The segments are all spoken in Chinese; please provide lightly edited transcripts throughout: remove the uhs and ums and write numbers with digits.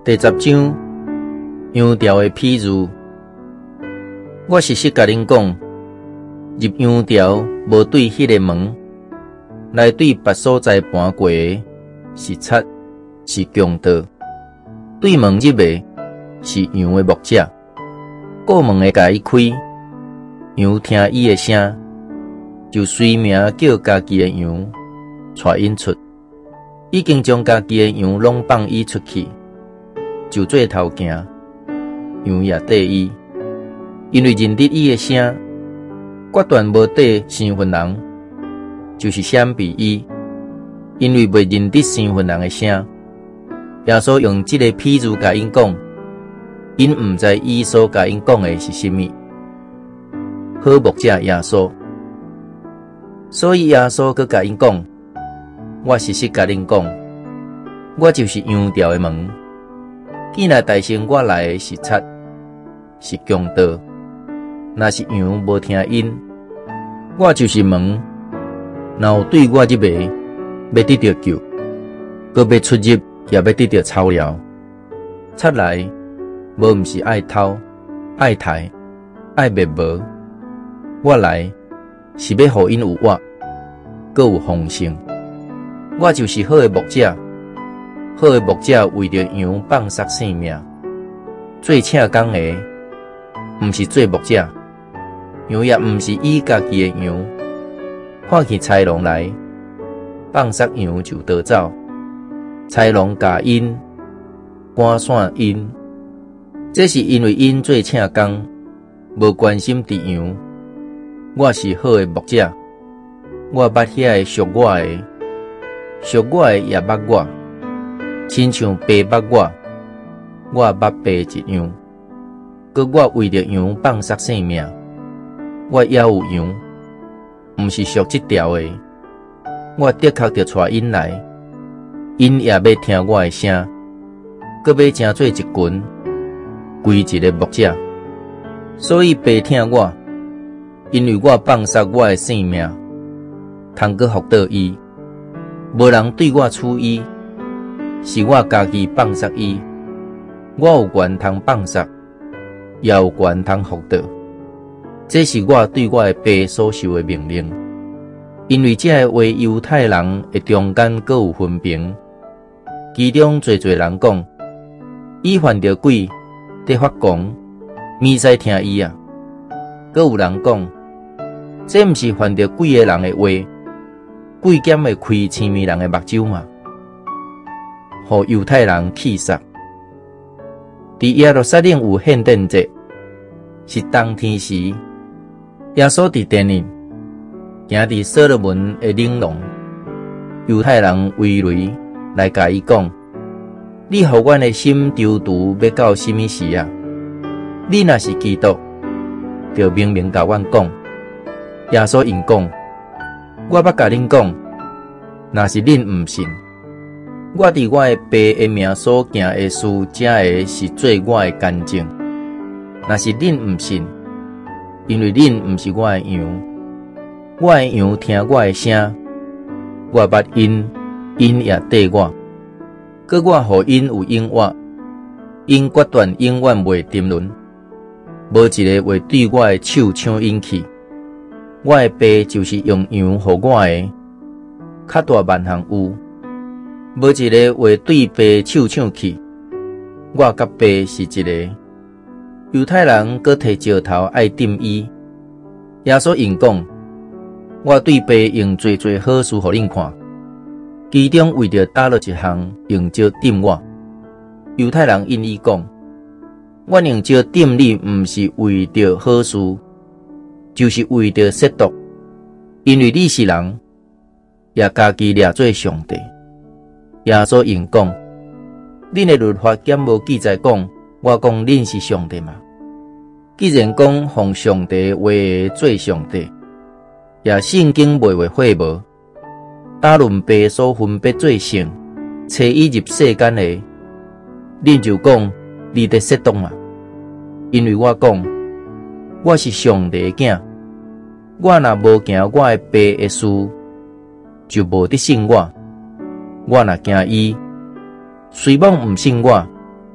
第10章羊潮的譬喻。我实实甲恁讲，入羊潮无对迄个门，内对别所在搬过的是贼，是强盗；对门入的是羊的牧者。过门的甲伊开，羊听伊的声，就随名叫家己的羊带因出。已经将家己的羊拢放伊出去，就做头行，羊也缀伊。因为认得伊的声，决断无缀生分人，就是闪避伊。因为未认得生分人的声，耶稣用这个譬喻甲因讲，因毋知伊所甲因讲的是甚物。好牧者耶稣，所以耶稣佮甲因讲，我实实甲恁讲，我就是羊潮的门。既然大声我来的是贼，是强盗，若是羊无听因，我就是门。若有对我入的，要得到救；佮要出入，也要得到草料。贼来，无毋是爱偷、爱杀、爱灭无。我来，是要互因有活，佮有丰盛。我就是好的牧者，好的牧者为着羊放杀性命。最请讲的，毋是做牧者，羊也毋是伊家己的羊。看见豺狼来，放杀羊就逃走。豺狼咬因，赶散因。这是因为因做请讲，无关心伫羊。我是好的牧者，我捌遐个属我的。属我的也捌我，亲像爸捌我，我捌爸一样。佮我为着羊放杀性命，我也有羊，毋是属这条的。我的确着带因来，因也要听我的声，佮要成做一群，归一个牧者。所以爸听我，因为我放杀我的性命，通佮福到伊。无人对我处伊，是我家己放杀伊。我有权通放杀，也有权通福到。这是我对我的爸所受的命令。因为这个话犹太人的中间各有分辨，其中侪人讲，伊犯着鬼，得发狂，咪使听伊啊。各有人讲，这毋是犯着鬼的人的话。鬼剑会开青面人的目睭嘛？互犹太人气煞。伫耶路撒冷有献殿节，是冬天时，耶稣伫殿里行伫所罗门的领廊，犹太人围雷来甲伊讲：你互阮的心丢毒要到什么时啊？你若是基督，就明明甲阮讲。耶稣应讲。我捌甲恁讲，若是恁毋信，我伫我的爸的名所行的事，这个是做我的见证。若是恁毋信，因为恁毋是我的羊，我的羊听我的声，我捌因，因也缀我。佮我互因有永活，因决断永远袂沉沦，无一个会对我的手抢因去。我的爸就是用羊互我的，较大万项有，无一个会对爸手抢去。我甲爸是一个。犹太人搁摕石头爱钉伊，耶稣应讲：我对爸用做好事互恁看，其中为着打落一项用石钉我。犹太人因伊讲：我用石钉你，毋是为着好事。就是为着亵渎，因为你是人，也家己掠做上帝。耶稣应讲：恁的律法检无记载讲，我讲恁是上帝嘛？既然讲奉上帝话做上帝，也圣经袂话废无。打论爸所分别做圣，找伊入世间的，恁就讲你伫亵渎嘛？因为我讲，我是上帝的囝。我若无行我的爸的事，就无得信我。我若行伊，虽望毋信我，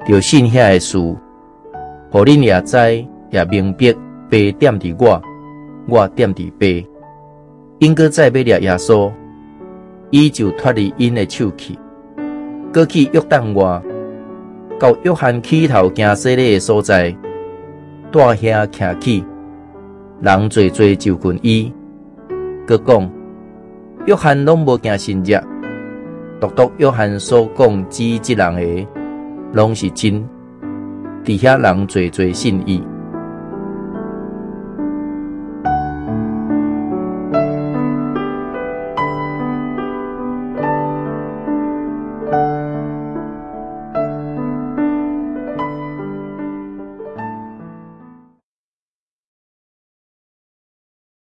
就信遐个事，互恁也知也明白，爸点伫我，我点伫爸。因搁再要掠耶稣，伊就脱离因的手去，搁去约旦外，到约翰起头行洗礼的所在，住遐徛起，人侪侪就近伊。搁讲，约翰拢无惊神热，独约翰所讲指即人的，拢是真。伫遐人侪侪信伊。